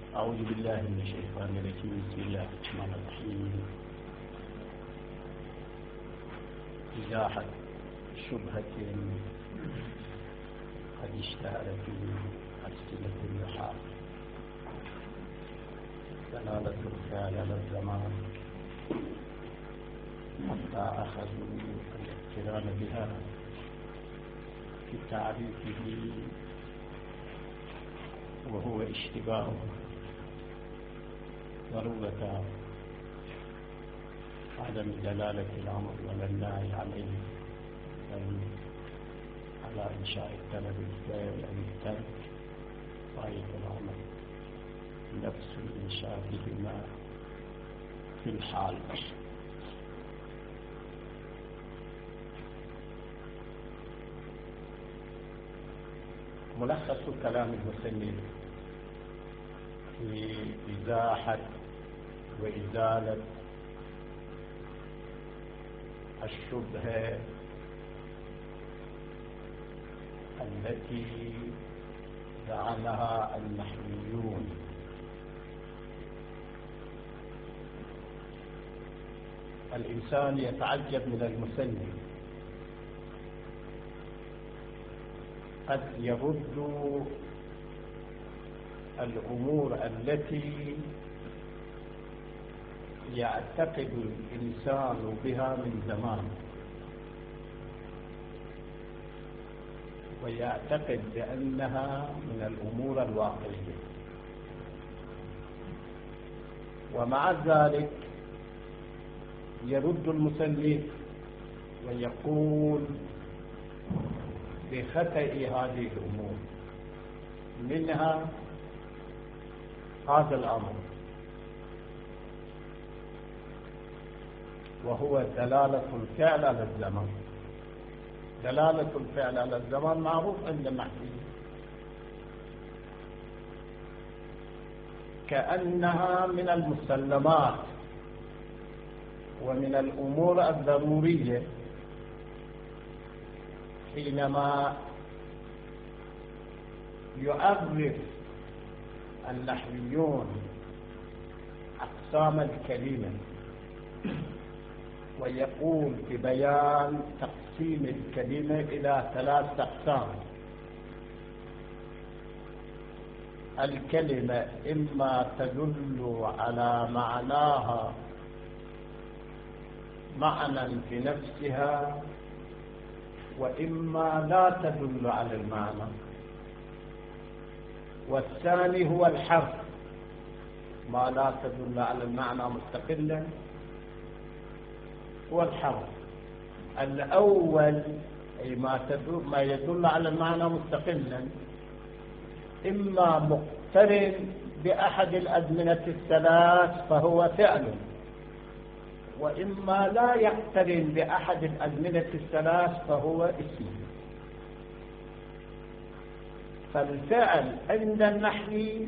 أعوذ بالله من الشيطان الرجيم. بسم الله الرحمن الرحيم. إزاحة شبهة قد اشتهرت في ألسنة اللحاق، دلالة الفعل على الزمان حتى أخذوا الاقتران بها في تعريفه، وهو اشتباه ضرورة عدم دلالة الأمر ولا النهي عليه، بل على إنشاء الطلب الفعل أو الترك غاية الأمر، نفس الإنشاء بهما في الحال. ملخص كلام المصنف في إزاحة وإزالة الشبهة التي زعمها النحويون. الإنسان يتعجب من المصنف، قد يرد الأمور التي يعتقد الإنسان بها من زمان، ويعتقد بأنها من الأمور الواقعية، ومع ذلك يرد المصنف ويقول بخطأ هذه الأمور، منها هذا الأمر، وهو دلالة الفعل على الزمان. دلالة الفعل على الزمان معروف عند النحويين، كأنها من المسلمات ومن الأمور الضرورية، حينما يعرف النحويون أقسام الكلمة ويقول ببيان تقسيم الكلمة إلى 3 أقسام. الكلمة إما تدل على معناها معنى في نفسها، وإما لا تدل على المعنى. والثاني هو الحرف، ما لا تدل على المعنى مستقلا هو الحرف. الأول أي ما يدل على المعنى مستقلا، إما مقترن بأحد الأزمنة الثلاث فهو فعل، وإما لا يقترن بأحد الأزمنة الثلاث فهو اسم. فالفعل عند النحوي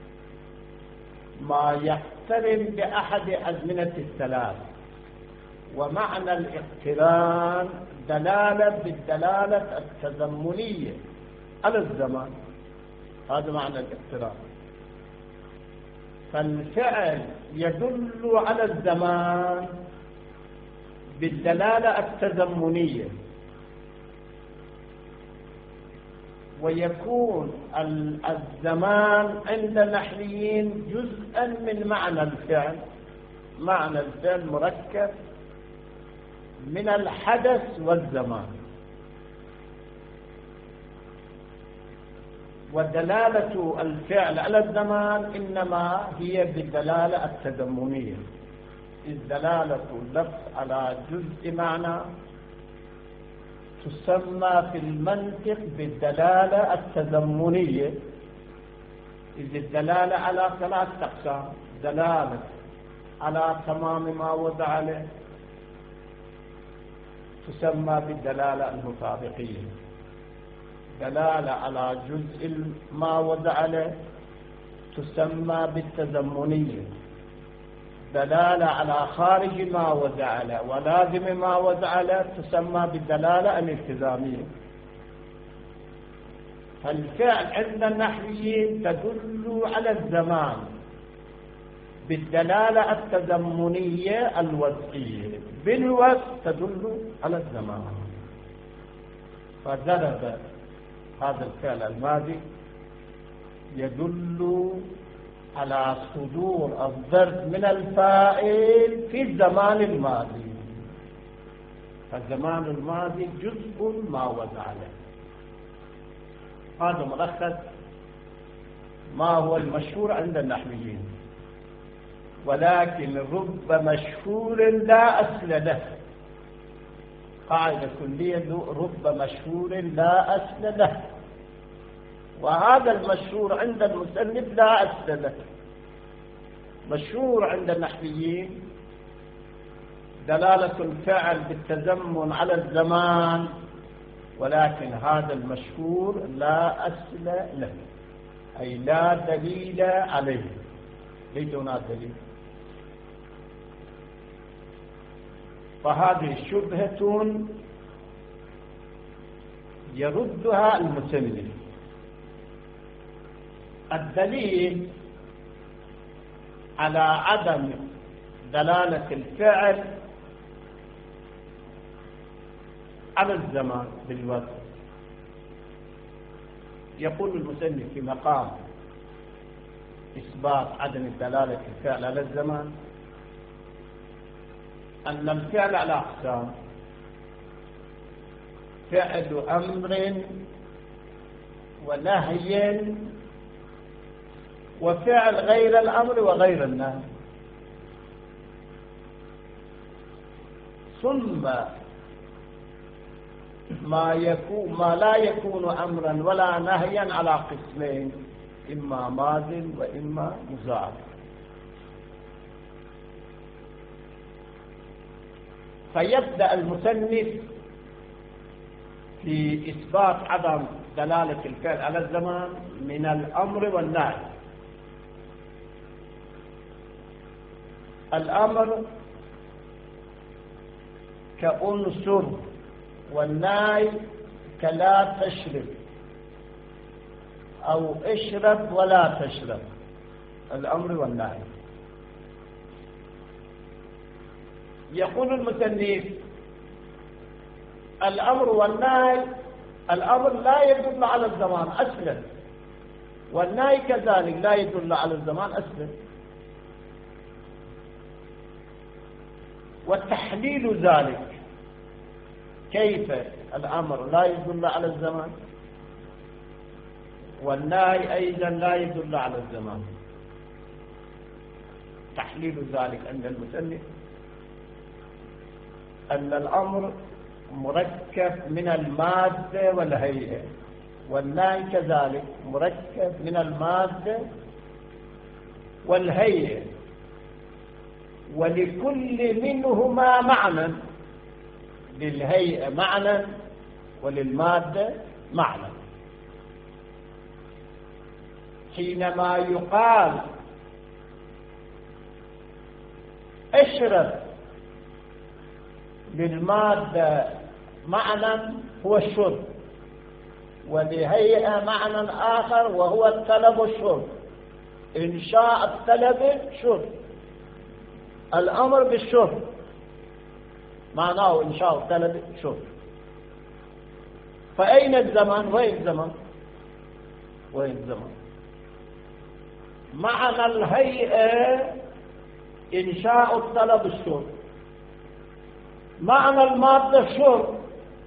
ما يقترن بأحد أزمنة الثلاث، ومعنى الاقتران دلالة بالدلالة التضمنية على الزمان، هذا معنى الاقتران. فالفعل يدل على الزمان بالدلالة التضمنية، ويكون الزمان عند النحويين جزءا من معنى الفعل. معنى الفعل مركب من الحدث والزمان، ودلالة الفعل على الزمان إنما هي بالدلالة التضمنية، إذ دلالة اللفظ على جزء معنى تسمى في المنطق بالدلالة التضمنية، إذ الدلالة على 3 أقسام: دلالة على تمام ما وضع عليه تسمى بالدلالة المطابقية، دلالة على جزء ما وضع عليه تسمى بالتضمنية، دلالة على خارج ما وضع عليه ولازم ما وضع عليه تسمى بالدلالة الالتزامية. فالفعل عند النحويين تدل على الزمان بالدلالة التزمنية الوضعية، بالوضع تدل على الزمان. فضرب هذا الفعل الماضي يدل على صدور الضرب من الفاعل في الزمان الماضي، فالزمان الماضي جزء ما وضع له. هذا ملخص ما هو المشهور عند النحويين، ولكن رب مشهور لا أصل له، قاعدة كلية رب مشهور لا أصل له، وهذا المشهور عند المصنف لا أصل له. مشهور عند النحويين دلالة الفعل بالتزمن على الزمان، ولكن هذا المشهور لا أصل له، أي لا دليل عليه. ليس هناك دليل. فهذه شبهة يردها المصنف. الدليل على عدم دلالة الفعل على الزمان بالوقت، يقول المصنف في مقام إثبات عدم دلالة الفعل على الزمان أن الفعل على أقسام: فعل أمر ونهي وفعل غير الأمر وغير النهي. ثم ما لا يكون أمرا ولا نهيا على قسمين: إما ماض وإما مضارع. فيبدأ المصنف في إثبات عدم دلالة الفعل على الزمان من الأمر والنهي. الأمر كأنصر، والنهي كلا تشرب أو اشرب ولا تشرب، الأمر والنهي. يقول المصنف: الأمر والنهي، الأمر لا يدل على الزمان أصلا، والنهي كذلك لا يدل على الزمان أصلا. والتحليل ذلك: كيف الأمر لا يدل على الزمان والنهي أيضا لا يدل على الزمان؟ تحليل ذلك عند المصنف أن الأمر مركب من المادة والهيئة، والنهي كذلك مركب من المادة والهيئة، ولكل منهما معنى، للهيئة معنى وللمادة معنى. حينما يقال اشرب للمادة معنى هو الشرب، ولهيئة معنى آخر وهو الطلب والشرب. إنشاء الطلب شرب، الأمر بالشرب معناه إنشاء الطلب شرب. فأين الزمان؟ وين الزمان؟ وين الزمان؟ معنى الهيئة إنشاء الطلب الشرب، معنى المادة الشرب.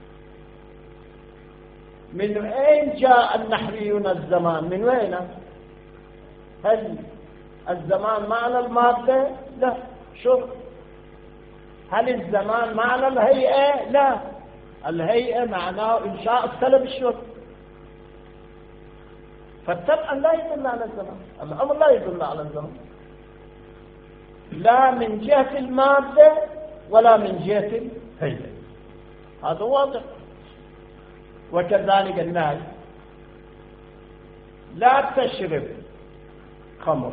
من أين جاء النحويون الزمان؟ من وين؟ هل الزمان معنى المادة؟ لا، شرب. هل الزمان معنى الهيئة؟ لا، الهيئة معناه إنشاء الطلب الشرب. فالطبع لا يدل على الزمان، الأمر لا يدل على الزمان، لا من جهة المادة ولا من جهة الهيئة، هذا واضح. وكذلك النهي: لا تشرب خمر،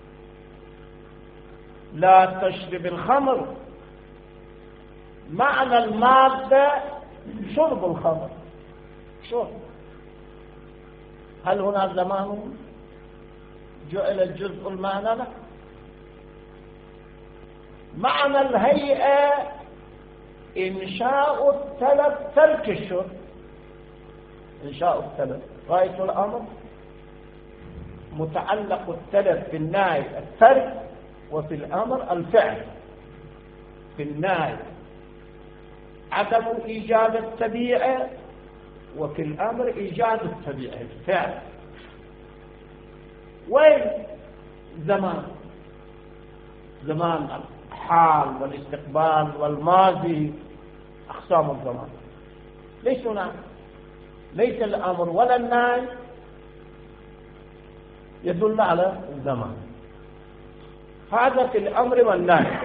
لا تشرب الخمر، معنى المادة شرب الخمر، شرب. هل هنا زمان جعل الجزء المعنى له؟ معنى الهيئة إنشاء التلف ترك الشرب. إنشاء التلف غاية الأمر متعلق التلف في النهي الترك، وفي الأمر الفعل. في النهي عدم إيجاد الطبيعة، وفي الأمر إيجاد الطبيعة الفعل. وين زمان؟ زمان الحال والاستقبال والماضي أقسام الزمان. ليس هناك، ليس الأمر ولا النهي يدل على الزمان. هذا في الأمر والنهي.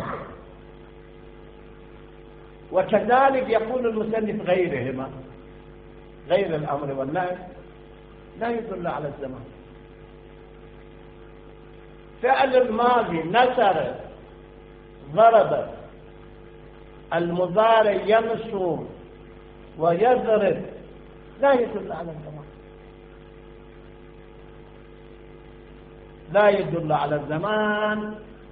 وكذلك يقول المصنف غيرهما، غير الأمر والنهي لا يدل على الزمان. فعل الماضي نسر ضرب، المضارع ينصر ويضرب، لا يدل على الزمان، لا يدل على الزمان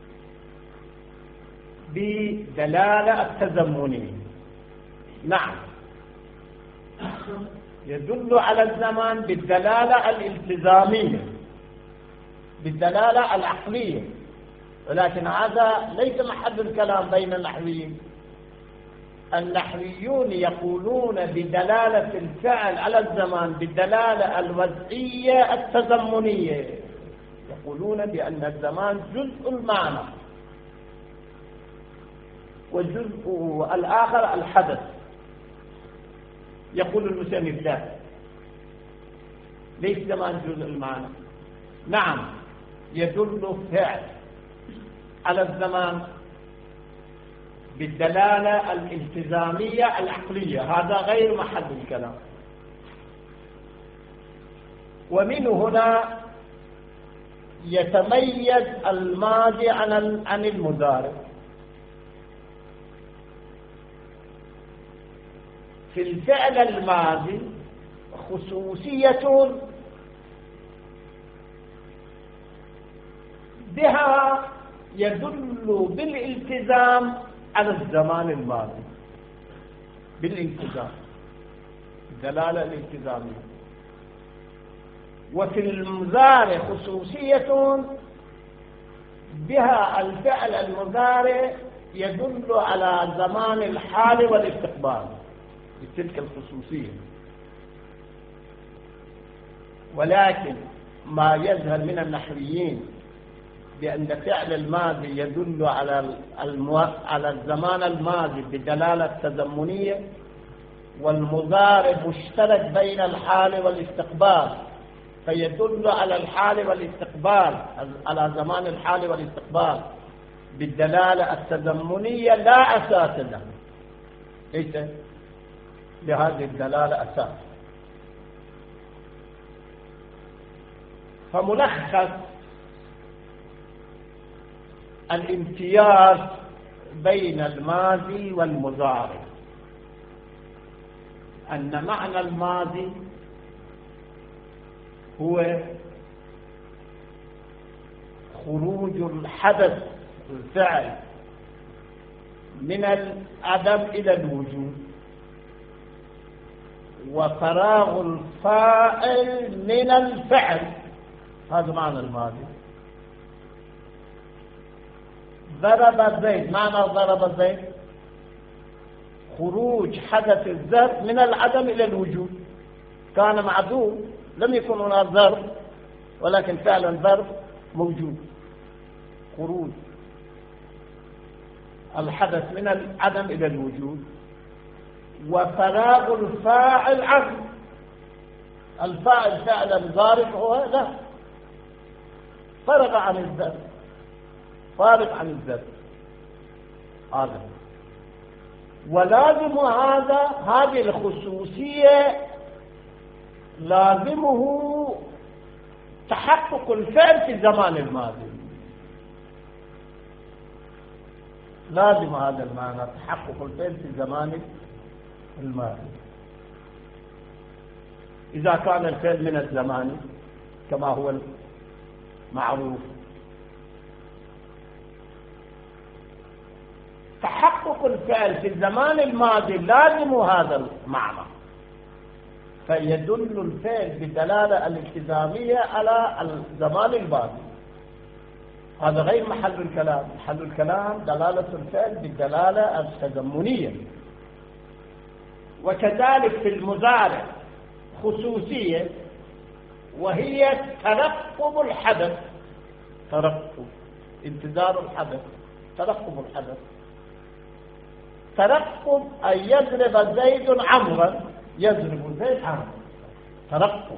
بدلالة التزمنية. نعم، يدل على الزمان بالدلالة الالتزامية، بالدلالة العقلية، ولكن هذا ليس محل الكلام بين النحويين. النحويون يقولون بدلالة الفعل على الزمان بالدلالة الوضعية التزمنية، يقولون بأن الزمان جزء المعنى والجزء الآخر الحدث. يقول المصنف لا، ليس زمان جزء المعنى. نعم، يدل الفعل على الزمان بالدلالة الالتزامية العقلية، هذا غير محل الكلام. ومن هنا يتميز الماضي عن المضارع. في الفعل الماضي خصوصية بها يدل بالالتزام على الزمان الماضي، بالالتزام، الدلالة الالتزامية. وفي المضارع خصوصية بها الفعل المضارع يدل على زمان الحال والاستقبال بتلك الخصوصية. ولكن ما يظهر من النحويين بأن فعل الماضي يدل على الزمان الماضي بدلالة تزمنية، والمضارع مشترك بين الحال والاستقبال فيدل على الحال والاستقبال، على زمان الحال والاستقبال بالدلالة التزمنية، لا أساس له، ليس لهذه الدلالة أساس. فملخص الامتياز بين الماضي والمضارع أن معنى الماضي هو خروج الحدث الفعل من العدم إلى الوجود، وفراغ الفاعل من الفعل، هذا معنى الماضي. ضرب زيد، معنى ضرب زيد خروج حدث الضرب من العدم إلى الوجود، كان معدوم، لم يكن هناك ضرب ولكن فعلا ضرب موجود، خروج الحدث من العدم إلى الوجود، وفراغ الفاعل عنه، الفاعل فعلا ضارب هو لا، فرغ عن الذنب، فارغ عن الذنب هذا. ولازم هذه الخصوصية لازمه تحقق الفعل في الزمان الماضي، لازم هذا المعنى تحقق الفعل في الزمان الماضي. إذا كان الفعل من الزمان كما هو المعروف. تحقق الفعل في الزمان الماضي لازم هذا المعنى، فيدل الفعل بالدلالة الالتزامية على الزمان الماضي. هذا غير محل الكلام. محل الكلام دلالة الفعل بالدلالة التضمنية. وكذلك في المضارع خصوصية، وهي ترقب الحدث. ترقب، انتظار الحدث، ترقب الحدث. ترقب أن يضرب زيد عمرا، يضرب زيد عمرا، ترقب.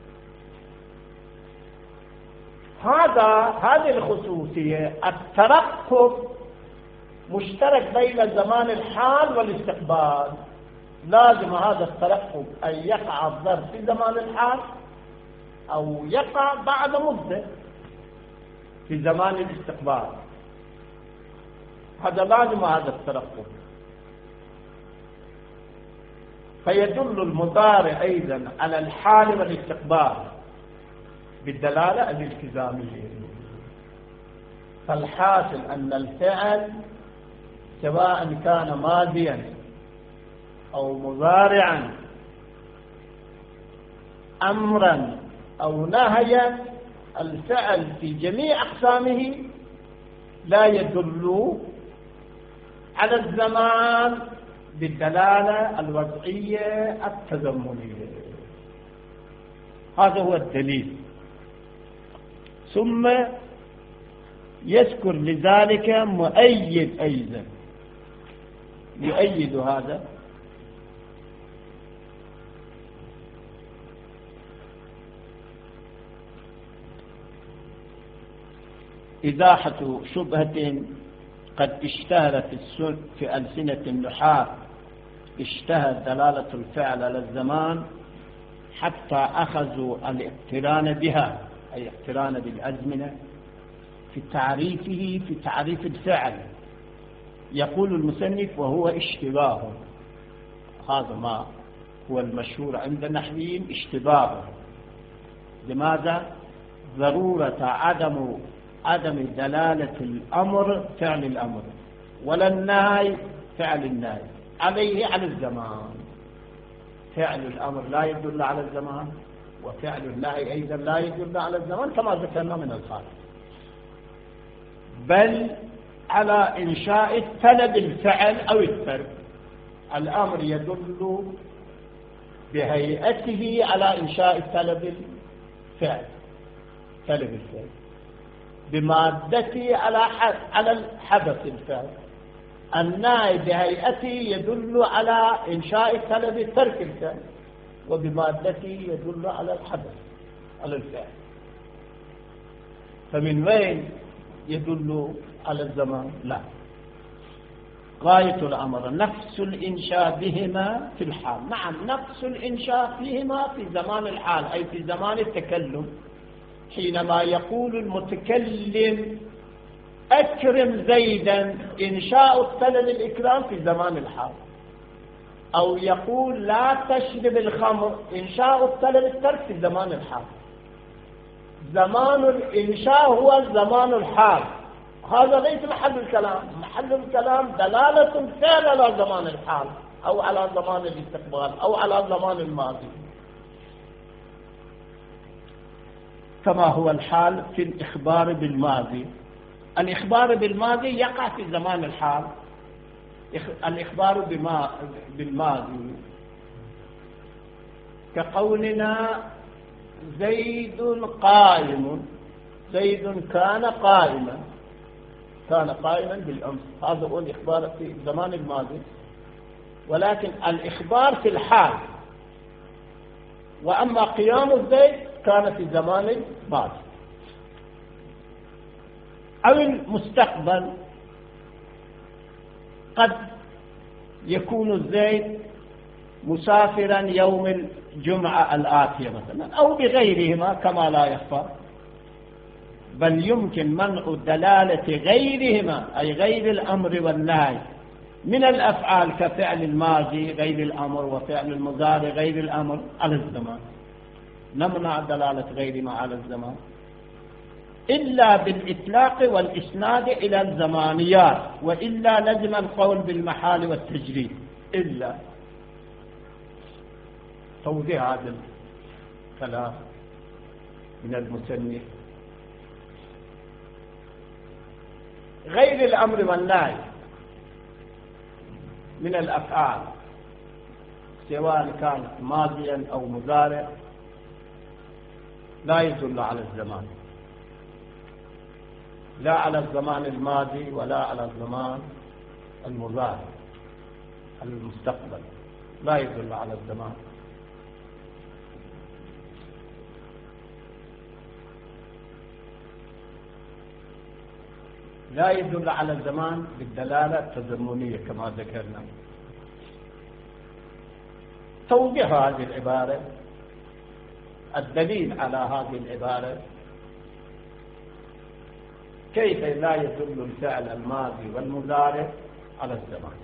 هذه الخصوصية، الترقب مشترك بين زمان الحال والاستقبال. لازم هذا الترقب أن يقع الظرف في زمان الحال أو يقع بعد مدة في زمان الاستقبال. هذا لازم هذا الترقب. فيدل المضارع أيضا على الحال والاستقبال بالدلالة الالتزامية. فالحاصل أن الفعل سواء كان ماضيا أو مضارعا، أمرا أو نهيا، الفعل في جميع أقسامه لا يدل على الزمان بالدلالة الوضعية التضمنية. هذا هو الدليل. ثم يذكر لذلك مؤيد أيضا يؤيد هذا. إزاحة شبهة قد اشتهرت في ألسنة النحاة، اشتهر دلالة الفعل على الزمان حتى أخذوا الاقتران بها، أي اقتران بالأزمنة في تعريفه، في تعريف الفعل. يقول المصنف وهو اشتباه. هذا ما هو المشهور عند النحويين، اشتباه. لماذا؟ ضرورة عدم دلالة الأمر فعل الأمر، ولا النهي فعل النهي عليه على الزمان. فعل الأمر لا يدل على الزمان، وفعل النهي أيضا لا يدل على الزمان كما ذكرنا من الخارج، بل على إنشاء طلب الفعل أو الترك. الأمر يدل بهيئته على إنشاء طلب الفعل، طلب الفعل، بمادته على الحدث الفعل. النهي بهيئته يدل على إنشاء طلب ترك الفعل، وبمادته يدل على الحدث، على الفعل. فمن وين يدل على الزمان؟ لا، غاية الأمر نفس الإنشاء بهما في الحال. نعم، نفس الإنشاء فيهما في زمان الحال، أي في زمان التكلم. حينما يقول المتكلم أكرم زيدا، إنشاء الطلب الإكرام في زمان الحال. أو يقول لا تشرب الخمر، إنشاء الطلب الترك في زمان الحال. زمان الإنشاء هو زمان الحال. هذا ليس محل الكلام. محل الكلام دلالة الفعل على زمان الحال أو على زمان الاستقبال أو على زمان الماضي، كما هو الحال في الإخبار بالماضي. الإخبار بالماضي يقع في زمان الحال. الإخبار بالماضي كقولنا زيد قائم، زيد كان قائما، كان قائما بالأمس. هذا هو الإخبار في الزمان الماضي. ولكن الإخبار في الحال، وأما قيام زيد كان في زمان الماضي. أو المستقبل، قد يكون زيد مسافرا يوم الجمعة الآتية مثلا، أو بغيرهما كما لا يخفى. بل يمكن منع دلالة غيرهما، أي غير الأمر والنهي، من الأفعال كفعل الماضي غير الأمر، وفعل المضارع غير الأمر، على الزمان. نمنع دلالة غير ما على الزمان إلا بالإطلاق والإسناد إلى الزمانيات، وإلا لزم القول بالمحال والتجريد. إلا توضيح هذا الكلام من المصنف. غير الأمر والنهي من الأفعال سواء كانت ماضيا أو مضارع لا يدل على الزمان، لا على الزمان الماضي ولا على الزمان المضارع المستقبل، لا يدل على الزمان. لا يدل على الزمان بالدلالة التضمنية كما ذكرنا. توضيح هذه العبارة، الدليل على هذه العبارة، كيف لا يدل الفعل الماضي والمضارع على الزمان.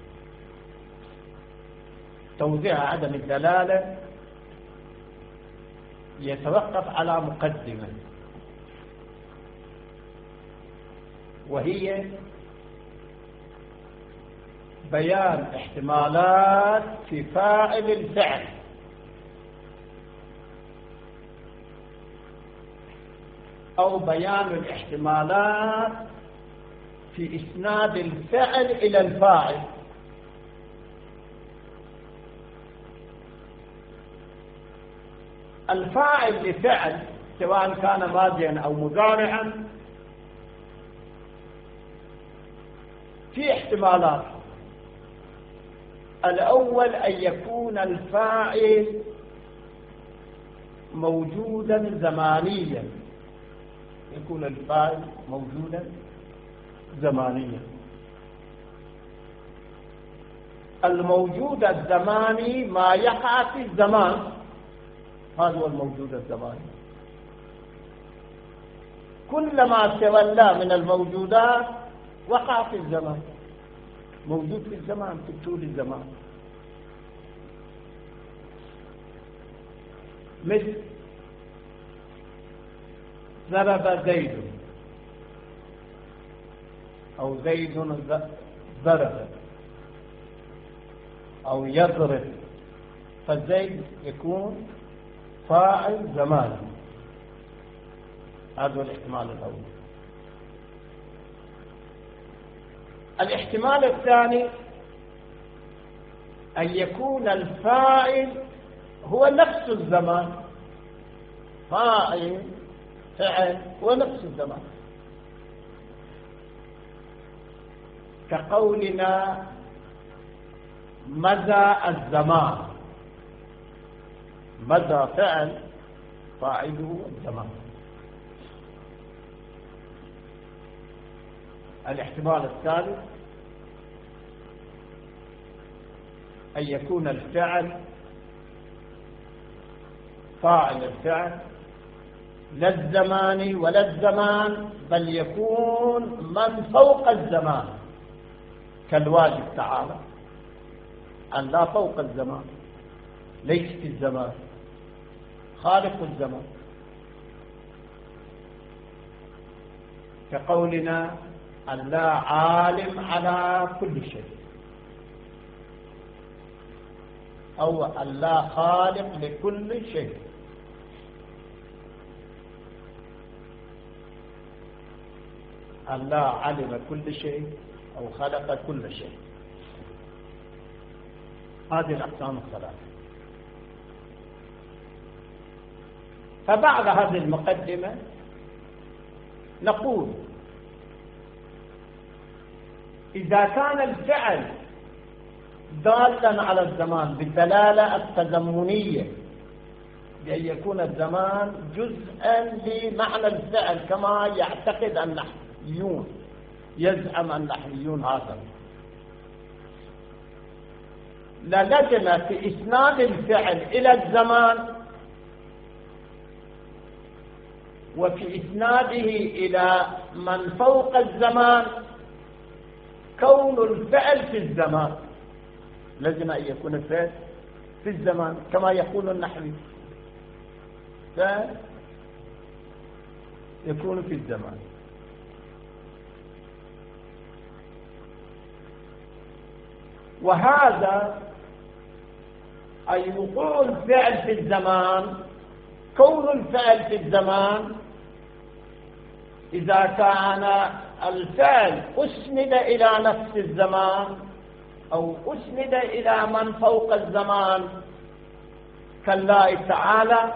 توضيح عدم الدلالة يتوقف على مقدمة، وهي بيان احتمالات في فاعل الفعل أو بيان الاحتمالات في إسناد الفعل إلى الفاعل. الفاعل لفعل سواء كان ماضيا أو مضارعا في احتمالات. الأول أن يكون الفاعل موجودا زمانيا، يكون الفاعل موجودا زمانيا. الموجود الزماني ما يقع في الزمان، هذا هو الموجود الزماني. كل ما تولى من الموجودات وقع في الزمان، موجود في الزمان في طول الزمان. مثل ضرب زيد أو زيد ضرب أو يضرب، فالزيد يكون فاعل زماني. هذا هو الاحتمال الأول. الاحتمال الثاني أن يكون الفاعل هو نفس الزمان، فاعل فعل هو نفس الزمان، كقولنا مدى الزمان، مدى فعل فاعله الزمان. الاحتمال الثالث أن يكون الفعل فاعل الفعل لا الزمان ولا الزمان، بل يكون من فوق الزمان، كالواجب تعالى أن لا فوق الزمان، ليس في الزمان، خالق الزمان، كقولنا الله عالم على كل شيء، أو الله خالق لكل شيء. الله علم كل شيء أو خلق كل شيء. هذه الأقسام الثلاثة. فبعد هذه المقدمة نقول إذا كان الفعل دالا على الزمان بالدلالة التزمنية، بأن يكون الزمان جزءا لمعنى الفعل كما يعتقد النحويون، يزعم النحويون هذا، للزم في إسناد الفعل إلى الزمان وفي إسناده إلى من فوق الزمان كون الفعل في الزمان، لازم أن يكون الفعل في الزمان كما يقول النحوي. الفعل يكون في الزمان. وهذا أي وقوع الفعل في الزمان، كون الفعل في الزمان إذا كان الفعل أسند إلى نفس الزمان أو أسند إلى من فوق الزمان كالله تعالى،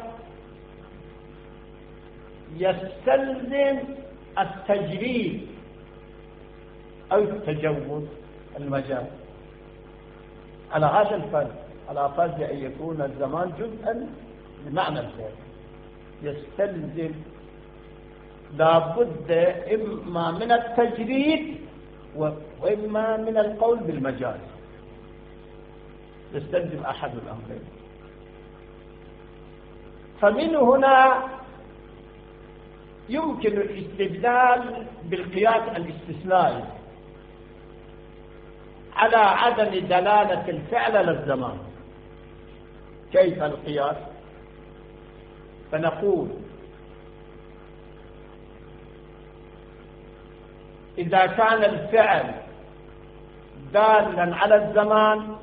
يستلزم التجريد أو التجوز المجاز على هذا الفرض، على فرض أن يكون الزمان جزءا بمعنى الفعل، يستلزم لابد إما من التجريد وإما من القول بالمجاز، يستلزم أحد الأمرين. فمن هنا يمكن الاستدلال بالقياس الاستثنائي على عدم دلالة الفعل على الزمان. كيف القياس؟ فنقول إذا كان الفعل دالا على الزمان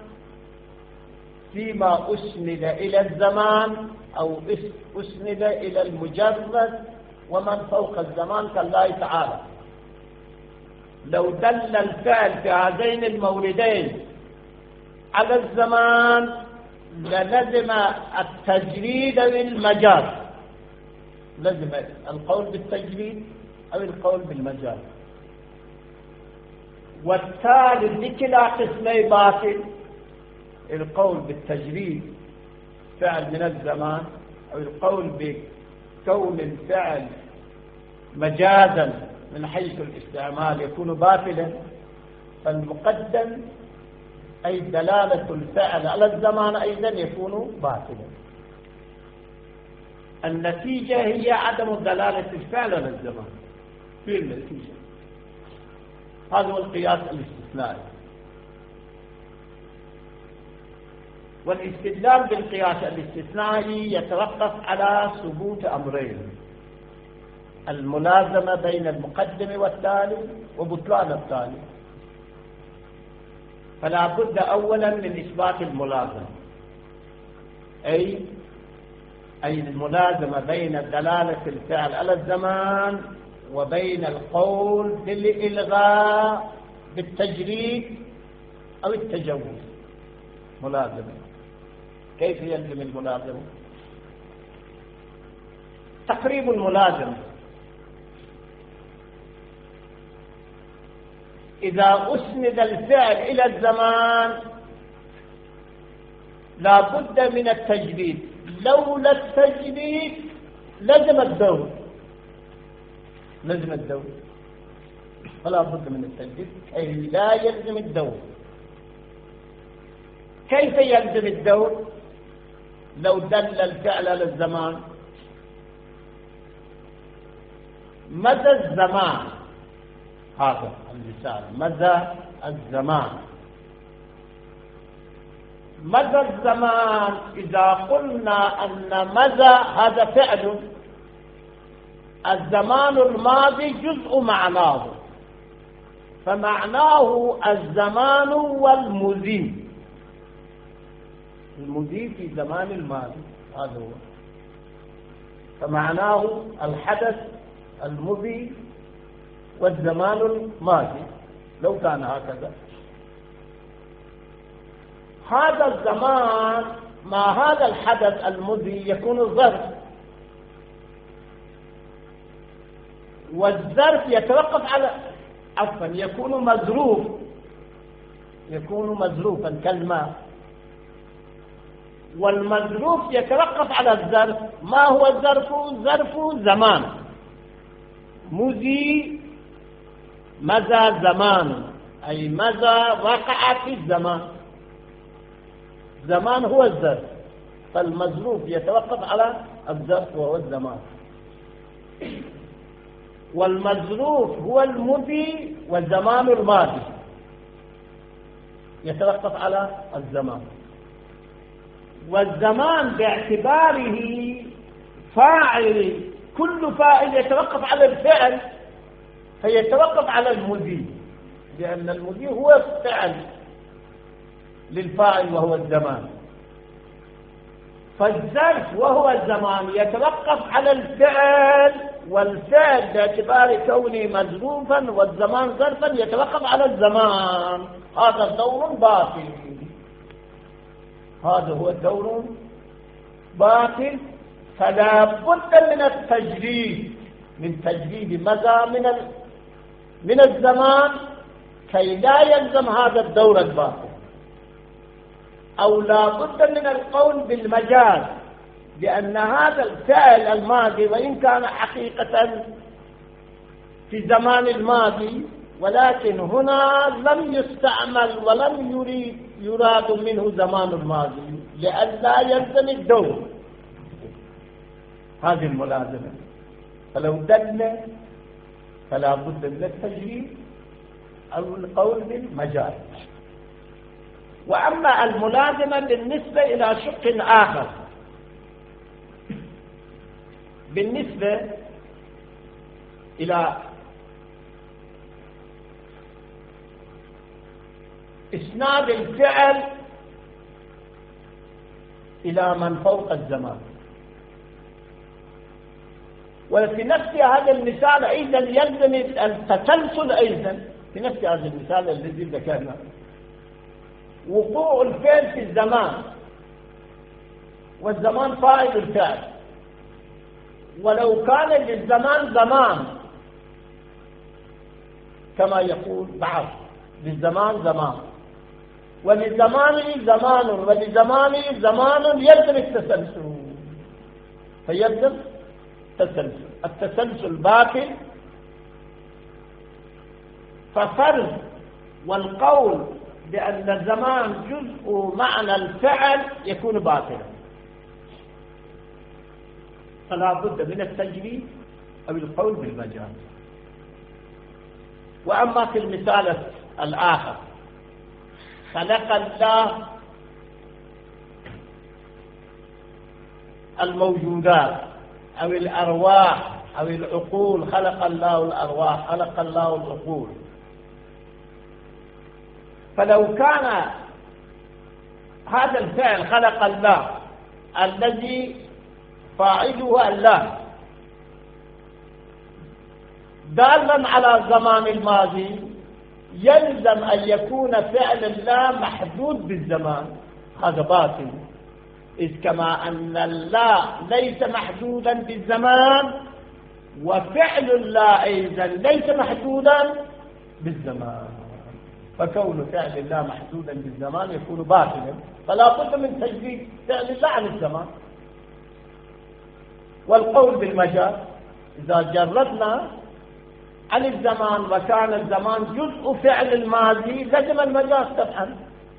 فيما أسند إلى الزمان أو أسند إلى المجرد ومن فوق الزمان كالله تعالى، لو دل الفعل في هذين الموردين على الزمان للزم التجريد بالمجاز، لزم القول بالتجريد أو القول بالمجاز. والثالث لكلا قسمي باطل، القول بالتجريد فعل من الزمان أو القول بكون الفعل مجازا من حيث الاستعمال يكون باطلا. فالمقدم أي دلالة الفعل على الزمان أيضا يكون باطلا. النتيجة هي عدم دلالة الفعل على الزمان في النتيجة. هذا هو القياس الاستثنائي. والاستدلال بالقياس الاستثنائي يتوقف على ثبوت أمرين: الملازمة بين المقدم والتالي وبطلان التالي. فلا بد أولا من إثبات الملازمة، أي الملازمة بين دلالة الفعل على الزمان وبين القول بالإلغاء بالتجريد أو التجوز. ملازمة. كيف يلزم الملازمة؟ تقريب الملازمة: إذا أسند الفعل إلى الزمان لا بد من التجريد، لولا التجريد لزم الدور، فلا بد من التجريد أي لا يلزم الدور. كيف يلزم الدور؟ لو دل الفعل على الزمان، مدى الزمان، هذا المثال، مدى الزمان. مدى الزمان إذا قلنا أن مدى هذا فعل، الزمان الماضي جزء معناه، فمعناه الزمان والمضي، المضي في زمان الماضي، هذا هو، فمعناه الحدث المضي والزمان الماضي لو كان هكذا. هذا الزمان مع هذا الحدث المضي يكون ظرف، والظرف يتوقف على يكون مظروفا كالماء، والمظروف يتوقف على الظرف. ما هو الظرف؟ ظرف زمان، مضي ماذا زمان، أي ماذا وقع في الزمان، زمان هو الظرف، فالمظروف يتوقف على الظرف وهو الزمان، والمظروف هو المضي، والزمان الماضي يتوقف على الزمان. والزمان باعتباره فاعل، كل فاعل يتوقف على الفعل، فيتوقف على المضي، لأن المضي هو الفعل للفاعل وهو الزمان. فالظرف وهو الزمان يتوقف على الفعل، والفعل باعتبار كونه مظروفا والزمان ظرفا يتوقف على الزمان. هذا دور باطل، هذا هو الدور باطل. فلا بد من التجريد، من تجريد مدى من الزمان كي لا يلزم هذا الدور الباطل. أو لا بد من القول بالمجاز، لأن هذا الفعل الماضي وإن كان حقيقة في زمان الماضي، ولكن هنا لم يستعمل ولم يراد منه زمان الماضي لئلا يلزم الدور. هذه الملازمة. فلو دل فلا بد من التجريد أو القول بالمجاز. وأما الملازمة بالنسبة إلى شق آخر، بالنسبة إلى إسناد الفعل إلى من فوق الزمان. وفي نفس هذا المثال أيضا يلزم التسلسل، أيضا في نفس هذا المثال الذي ذكرنا وقوع الفعل في الزمان، والزمان فاعل الفعل. ولو كان للزمان زمان كما يقول بعض، للزمان زمان ولزمانه زمان ولزمانه زمان، يلزم التسلسل، فيلزم التسلسل باطل. ففرض والقول بأن الزمان جزء معنى الفعل يكون باطلا. فلا بد من التجريد أو القول بالمجاز. وأما في المثال الآخر، خلق الله الموجودات أو الأرواح أو العقول، خلق الله الأرواح، خلق الله العقول. فلو كان هذا الفعل خلق الله الذي فاعله الله دالا على الزمان الماضي، يلزم أن يكون فعل الله محدود بالزمان. هذا باطل، إذ كما أن الله ليس محدودا بالزمان، وفعل الله أيضا ليس محدودا بالزمان. فكون فعل الله محدودا بالزمان يكون باطلا. فلا بد من تجريد فعل الله عن الزمان. والقول بالمجاز، إذا جردنا عن الزمان وكان الزمان جزء فعل الماضي، لزم المجاز طبعا.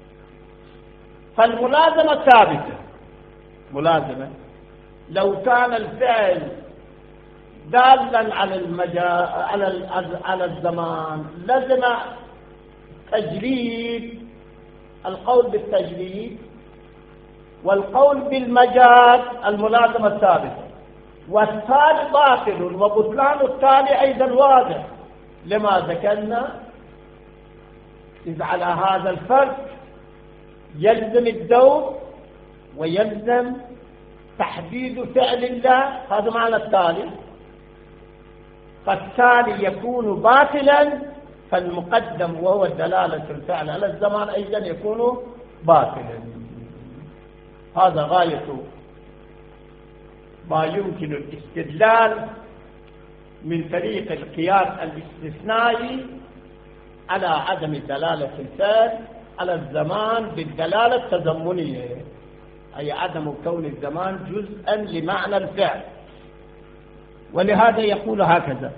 فالملازمة ثابتة، ملازمة لو كان الفعل دالا على الزمان لزم تجريد، القول بالتجريد. والقول بالمجاز الملازمة الثابتة. والتالي باطل، وبطلان التالي أيضا واضح لما ذكرنا. إذ على هذا الفرق يلزم الدور ويلزم تحديد فعل الله، هذا معنى التالي. فالتالي يكون باطلا، فالمقدم وهو دلالة الفعل على الزمان أيضا يكون باطلا. هذا غاية ما يمكن الاستدلال من طريق القياس الاستثنائي على عدم دلالة الفعل على الزمان بالدلالة التضمنية، أي عدم كون الزمان جزءا لمعنى الفعل. ولهذا يقول هكذا: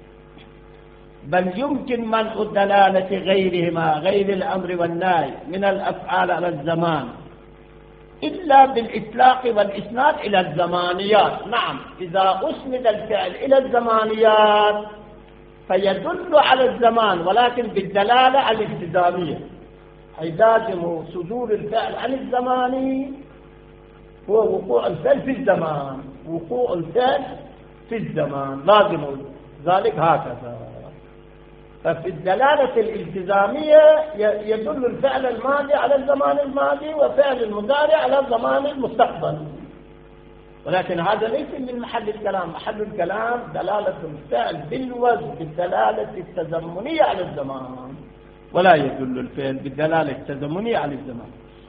بل يمكن منع الدلالة غيرهما، غير الأمر والنهي، من الأفعال على الزمان إلا بالإطلاق والإسناد إلى الزمانيات. نعم، إذا أسند الفعل إلى الزمانيات فيدل على الزمان، ولكن بالدلالة الالتزامية، أي لازم صدور الفعل عن الزمان هو وقوع الفعل في الزمان. وقوع الفعل في الزمان، لازم ذلك هكذا. ففي الدلالة الالتزامية يدل الفعل الماضي على الزمان الماضي وفعل المضارع على الزمان المستقبل، ولكن هذا ليس من محل الكلام. محل الكلام دلالة الفعل بالوزن بالدلالة التزمنية على الزمان، ولا يدل الفعل بالدلالة التزمنية على الزمان.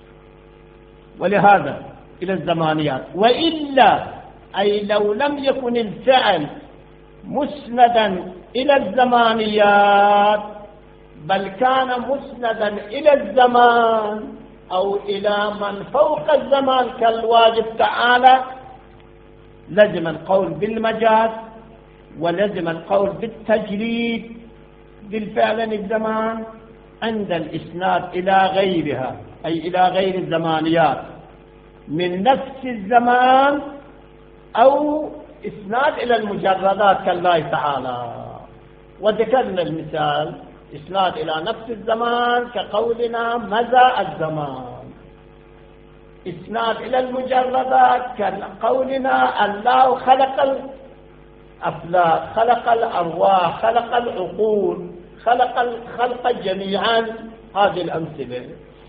ولهذا إلى الزمانيات، وإلا أي لو لم يكن الفعل مسندا إلى الزمانيات بل كان مسندا إلى الزمان أو إلى من فوق الزمان كالواجب تعالى، لزم القول بالمجاز ولزم القول بالتجريد بالفعل الزمان عند الإسناد إلى غيرها، أي إلى غير الزمانيات من نفس الزمان أو إسناد إلى المجردات كالله تعالى. وذكرنا المثال إسناد إلى نفس الزمان كقولنا مزى الزمان، إسناد إلى المجردات كقولنا الله خلق الأفلاك، خلق الأرواح، خلق العقول، خلق الخلق جميعا. هذه الأمثلة.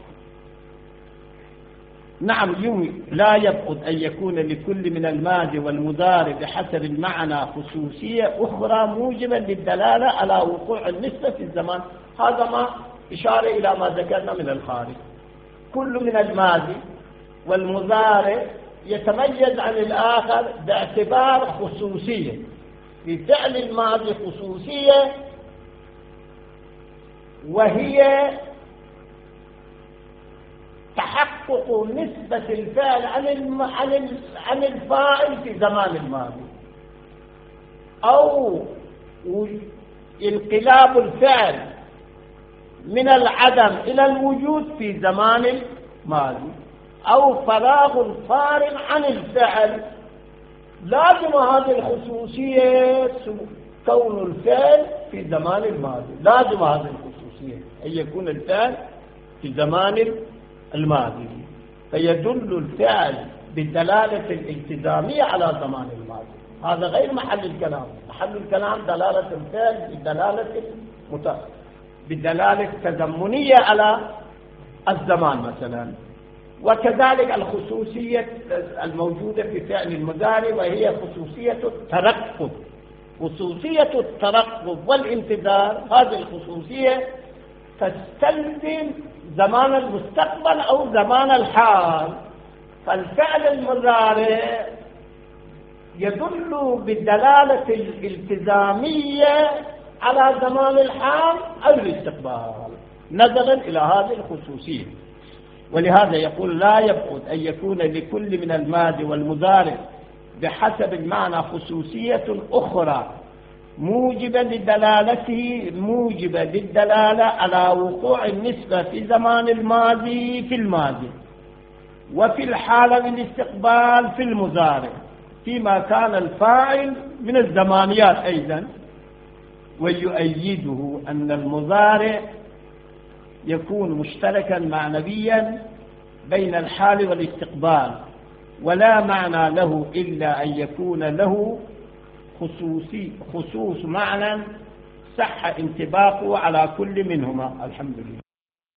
نعم، لا يبعد أن يكون لكل من الماضي والمضارع بحسب المعنى خصوصية أخرى موجبا للدلالة على وقوع النسبة في الزمان. هذا ما إشارة إلى ما ذكرنا من الخارج. كل من الماضي والمضارع يتميز عن الآخر باعتبار خصوصية. في فعل الماضي خصوصية وهي تحقق نسبة الفعل عن الفاعل في زمان الماضي، أو انقلاب الفعل من العدم إلى الوجود في زمان الماضي، أو فراغ فارغ عن الفعل. لازم هذه الخصوصية كون الفعل في زمان الماضي، لازم هذه الخصوصية أن يكون الفعل في زمان الماضي، فيدل الفعل بالدلالة الالتزامية على زمان الماضي. هذا غير محل الكلام. محل الكلام دلالة الفعل بالدلالة التزمنية على الزمان مثلا. وكذلك الخصوصية الموجودة في فعل المضارع وهي خصوصية الترقب. خصوصية الترقب والانتظار، هذه الخصوصية تستلزم زمان المستقبل أو زمان الحال. فالفعل المضارع يدل بالدلالة الالتزامية على زمان الحال أو الاستقبال نظرا إلى هذه الخصوصية. ولهذا يقول لا يبعد أن يكون لكل من الماضي والمضارع بحسب المعنى خصوصية أخرى موجبة للدلالة على وقوع النسبة في زمان الماضي في الماضي، وفي الحالة بالاستقبال في المضارع، فيما كان الفاعل من الزمانيات أيضا. ويؤيده أن المضارع يكون مشتركا معنويا بين الحال والاستقبال، ولا معنى له إلا أن يكون له خصوص معنى صح انطباقه على كل منهما. الحمد لله.